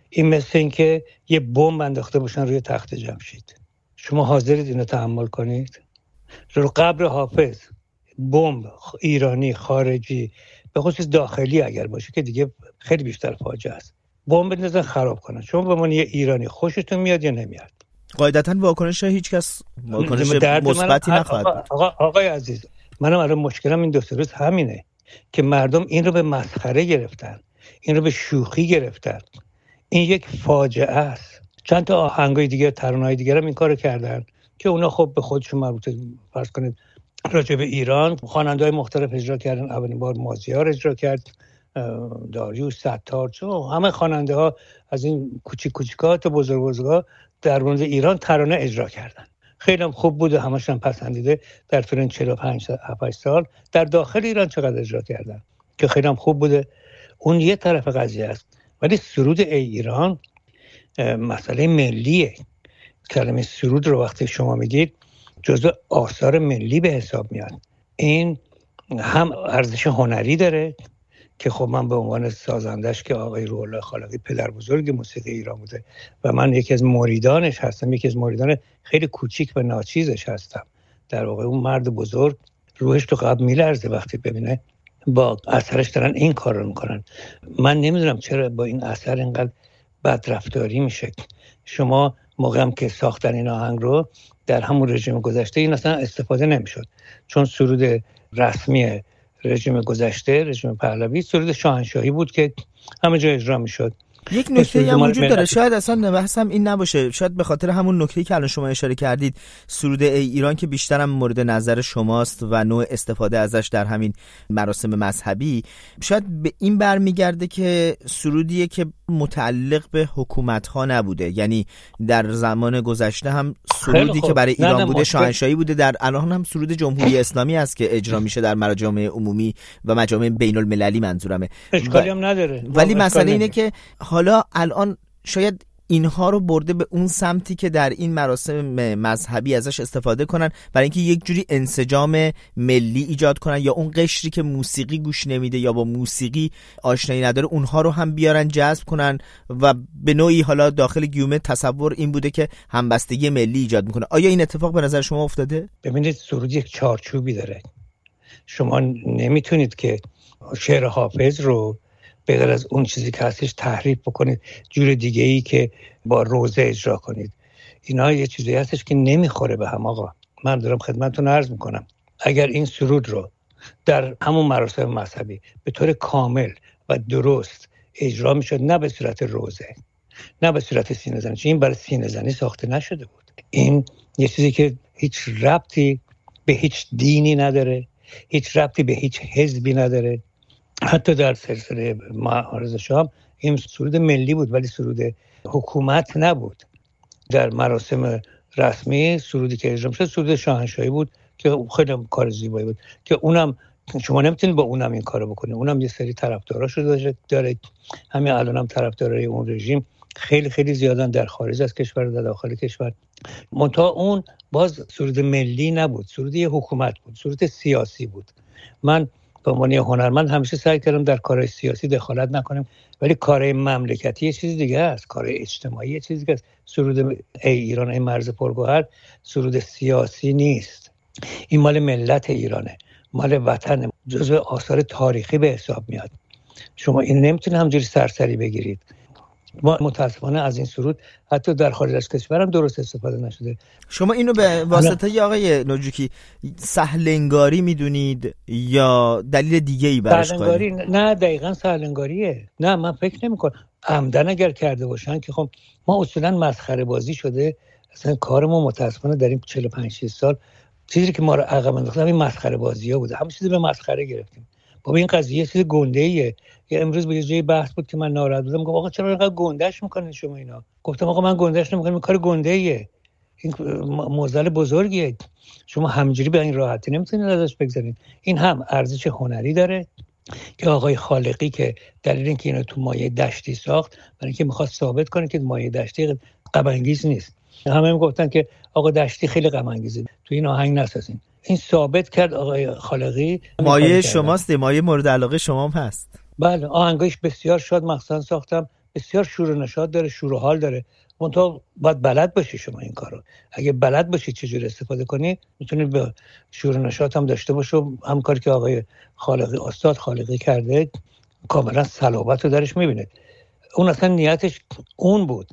این مثل این که یه بمب انداخته باشن روی تخت جمشید. شما حاضرید اینو تحمل کنید؟ رو قبر حافظ بمب ایرانی خارجی به خصوص داخلی اگر باشه که دیگه خیلی بیشتر فاجعه است، بمب بندازن خراب کنن. شما به من یه ایرانی خوشتون میاد یا نمیاد؟ قاعدتاً واکنش هیچ کس واکنش مثبتی نخواهد بود. آقای عزیز، منم الان مشکلم این 2 روز همینه که مردم این رو به مسخره گرفتن، این رو به شوخی گرفتن. این یک فاجعه است. چند تا آهنگای دیگه، ترانه‌های دیگه هم این کارو کردن که اونا خب به خودشون مربوطه. فرض کنید راجع به ایران خواننده‌های مختلف اجرا کردن. اولین بار مازیار اجرا کرد، داریوش، ستار، چون همه خواننده‌ها از این کوچیک‌ها تا بزرگا در مورد ایران ترانه اجرا کردن. خیلی هم خوب بوده، همش هم پسندیده. در طول 45 سال در داخل ایران چقدر اجرا کردن که خیلی هم خوب بوده. اون یه طرف قضیه است. ولی سرود ای ایران مسئله ملیه. کلمه سرود رو وقتی شما میگید جزو آثار ملی به حساب میاد. این هم ارزش هنری داره که خب من به عنوان سازندش که آقای روح الله خالقی پدر بزرگ موسیقی ایران بوده و من یکی از مریدانش هستم، یکی از مریدان خیلی کوچیک و ناچیزش هستم. در واقع اون مرد بزرگ روحش تو قبل میلرزه وقتی ببینه با اثرش دارن این کار رو میکنن. من نمیدونم چرا با این اثر اینقدر بدرفتاری میشه. شما موقعم که ساختن این آهنگ رو در همون رژیم گذشته این اصلا استفاده نمیشد، چون سرود رسمی رژیم گذشته، رژیم پهلوی، سرود شاهنشاهی بود که همه جا اجرا میشد. یک نکته هم وجود داره، شاید اصلا بحثم این نباشه، شاید به خاطر همون نکته‌ای که الان شما اشاره کردید، سرود ای ایران که بیشتر هم مورد نظر شماست و نوع استفاده ازش در همین مراسم مذهبی، شاید به این برمیگرده که سرودیه که متعلق به حکومت‌ها نبوده. یعنی در زمان گذشته هم سرودی که برای ایران بوده شاهنشاهی بوده، در الان هم سرود جمهوری اسلامی است که اجرا میشه در مجامع عمومی و مجامع بین‌المللی منظورمه. اشکالی هم نداره. ولی مسئله اینه که حالا الان شاید اینها رو برده به اون سمتی که در این مراسم مذهبی ازش استفاده کنن برای اینکه یک جوری انسجام ملی ایجاد کنن، یا اون قشری که موسیقی گوش نمیده یا با موسیقی آشنایی نداره اونها رو هم بیارن جذب کنن و به نوعی حالا داخل گیومه تصور این بوده که همبستگی ملی ایجاد میکنه. آیا این اتفاق به نظر شما افتاده؟ ببینید سرود یک چارچوبی داره. شما نمیتونید که شعر حافظ رو به غیر از اون چیزی که هستش تحریف بکنید جور دیگه ای که با روزه اجرا کنید. اینا یه چیزی هستش که نمیخوره به هم. آقا من دارم خدمتتون عرض میکنم اگر این سرود رو در همون مراسم مذهبی به طور کامل و درست اجرا میشد، نه به صورت روزه، نه به صورت سینه زنی، چون این برای سینه زنی ساخته نشده بود. این یه چیزی که هیچ ربطی به هیچ دینی نداره، هیچ ربطی به هیچ حزبی نداره. حتی در سلسله معارض شام این سرود ملی بود ولی سرود حکومت نبود. در مراسم رسمی سرودی که اجرا شد سرود شاهنشاهی بود که خیلی کار زیبایی بود که اونم شما نمیتونید با اونم این کارو بکنید. اونم یه سری طرفداراشو داره. همین الانم طرفدارای اون رژیم خیلی خیلی زیادن در خارج از کشور و در داخل کشور. منتها اون باز سرود ملی نبود، سرود حکومت بود، سرود سیاسی بود. من به عنوان هنرمند همیشه سعی کردم در کارهای سیاسی دخالت نکنم، ولی کارهای مملکتی یه چیز دیگه است، کارهای اجتماعی یه چیز دیگه است. سرود ای ایران ای مرز پرگوهر سرود سیاسی نیست. این مال ملت ایرانه، مال وطن، جزو آثار تاریخی به حساب میاد. شما این نمیتونید همجوری سرسری بگیرید. ما متاسفانه از این سرود حتی در خارج از کشور هم درست استفاده نشده. شما اینو به واسطه آقای نوجوکی سهلنگاری میدونید یا دلیل دیگه ای براش سهلنگاری؟ نه دقیقاً سهلنگاریه. نه من فکر نمی‌کنم عمدن اگر کرده باشن که خب ما اصولاً مسخره بازی شده. اصلا کارمون متاسفانه در این 45 سال چیزی که ما رو عقب انداخته همین مسخره بازی‌ها بوده. همه چیز به مسخره گرفتیم. بابا این قضیه چیز گنده‌ایه. یه امروز به یه جای بحث بود که من ناراحت بودم، گفتم آقا چرا اینقدر گندهش میکنید شما اینا؟ گفتم آقا من گندهش نمیکنم، این کار گنده‌ایه، این معضل بزرگیه، شما همینجوری به این راحتی نمیتونید ازش بگذرید. این هم ارزش هنری داره که آقای خالقی که دلیل اینکه اینو تو مایه دشتی ساخت برای اینکه میخواست ثابت کنه که مایه دشتی غم انگیز نیست. همه میگفتن که آقا دشتی خیلی غم انگیزه، تو این آهنگ نسازین. این ثابت کرد آقای خالقی مایه شماست، مایه مورد علاقه شما هم هست. بله آهنگش بسیار شاد مخصوصا ساختم بسیار شور و نشاط داره، شور و حال داره. منتها باید بلد باشی شما این کارو. اگه بلد باشی چجوری استفاده کنی، میتونید به شور و نشاط هم داشته باشه. هم کاری که آقای خالقی، استاد خالقی کرده، کاملا صلابت رو درش میبینید. اون اصلا نیتش اون بود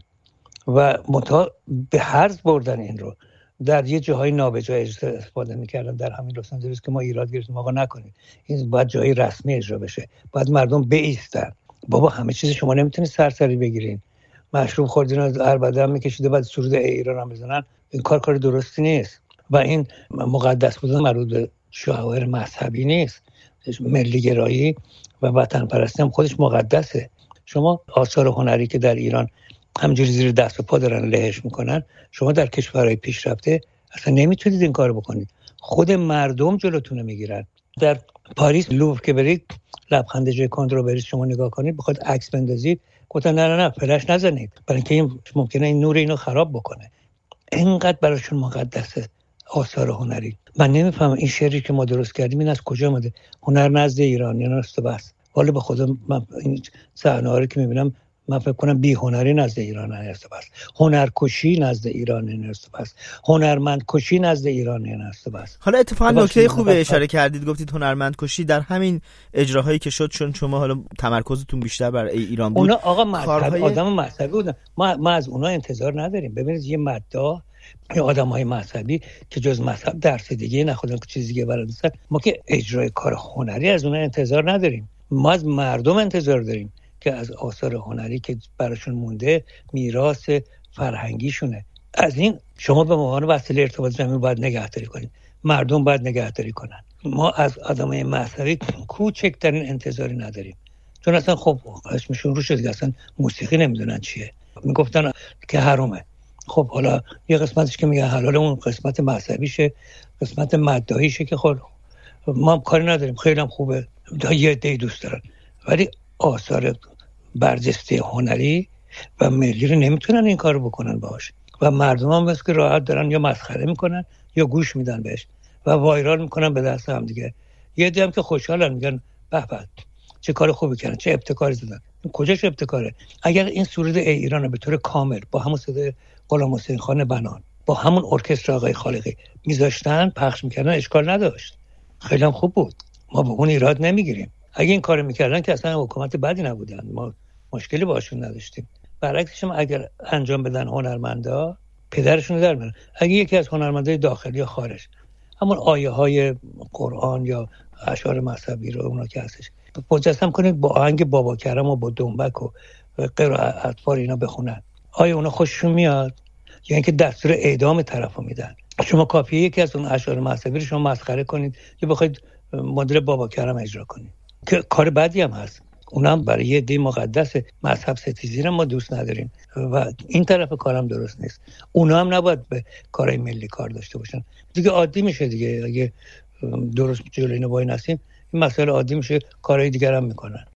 و منتها به هرز بردن این رو در یه جاهای نابجا استفاده میکردن. در همین لس آنجلس که ما ایراد گرفتیم آقا نکنید، این باید جای رسمی اجرا بشه، باید مردم بایستن. بابا همه چیز شما نمیتونید سرسری بگیرین. مشروب خوردین و عربده هم میکشیده بعد سرود ایران هم بزنن، این کار درستی نیست. و این مقدس بودن مربوط به شعائر مذهبی نیست. ملی گرایی و وطن پرستی هم خودش مقدسه. شما آثار هنری که در ایران همجوری زیر دست و پا دارن لهش میکنن، شما در کشورهای پیشرفته اصلا نمیتونید این کارو بکنید. خود مردم جلوتونه میگیرن. در پاریس لوور که برید، لبخند جای کنتربریز شما نگاه کنید، بخواد عکس بندازید، گفتن نه فلش نزنید، برای اینکه این ممکنه این نور اینو خراب بکنه. اینقدر براشون مقدسه آثار هنری. من نمیفهمم این شعری که ما درست کردیم این از کجا اومده. هنر نزد ایرانیان است بس. والا به خدا من این صحنه‌ها رو که میبینم، من فکر کنم بی هنری نزد ایران هست بس، هنرکشی نزد ایران هست بس، هنرمندکشی نزد ایران هست بس. حالا اتفاقا نکته خوبی اشاره کردید، گفتید هنرمندکشی در همین اجراهایی که شد، چون شما حالا تمرکزتون بیشتر بر ایران بود. اونا آقا مذهبی، آدم مذهبی بودن، ما از اونا انتظار نداریم. ببینید یه مداح، یه آدمای مذهبی که جز مذهب درس دیگه نخودن که چیز دیگه بلد نیستن، ما که اجرای کار هنری از اونا انتظار نداریم. ما از مردم انتظار داریم که از آثار هنری که براشون مونده، میراث فرهنگیشونه، از این شما به عنوان وسیله ارتباط جمعی باید نگهداری کنید. مردم باید نگهداری کنن. ما از آدمای مذهبی کوچکترین انتظاری نداریم، چون اصلا خب اسمشون رو شد که اصلا موسیقی نمیدونن چیه، میگفتن که حرامه. خب حالا یه قسمتش که میگن حلاله، اون قسمت مذهبیشه، قسمت مداحیشه که خب ما کاری نداریم، خیلی هم خوبه، یه عده دوست دارن، ولی آثار برجسته هنری و ملی رو نمیتونن این کارو بکنن باهاش. و مردم هم بس که راحت دارن یا مسخره میکنن یا گوش میدن بهش و وایرال میکنن به دست هم دیگه. یه عده هم که خوشحالن، میگن به به چه کار خوبی کردن، چه ابتکاری زدن. کجاش ابتکاره؟ اگر این سرود ای ایران به طور کامل با همون صدای غلام حسین خان بنان، با همون ارکستر آقای خالقی میذاشتن پخش میکردن، اشکال نداشت، خیلی هم خوب بود، ما به اون ایراد نمیگیریم. اگه این کارو میکردن که اصلا حکومت بدی نبودن، ما مشکلی باشون نداشتیم. برعکسش هم اگر انجام بدن هنرمندا، پدرشون در میارن. اگه یکی از هنرمندای داخلی یا خارج همون آیه های قرآن یا اشعار مذهبی رو اونا که هستش مجسم کنید با آهنگ بابا کرم و با دنبک و غیر اطفال اینا بخونن، آیا اونا خوششون میاد؟ یا اینکه دستور اعدام طرفو میدن؟ شما کافیه یکی از اون اشعار مذهبی رو شما مسخره کنید یا بخواید مدل بابا کرم اجرا کنید، که کار بدی هم هست. اونم برای یه دی مقدس مذهب ستیزی رو ما دوست نداریم و این طرف کارم درست نیست. اونا هم نباید به کارهای ملی کار داشته باشن. دیگه عادی میشه دیگه، اگه درست جلوی اینو وای نسیم این مسئله عادی میشه، کارهای دیگر هم میکنن.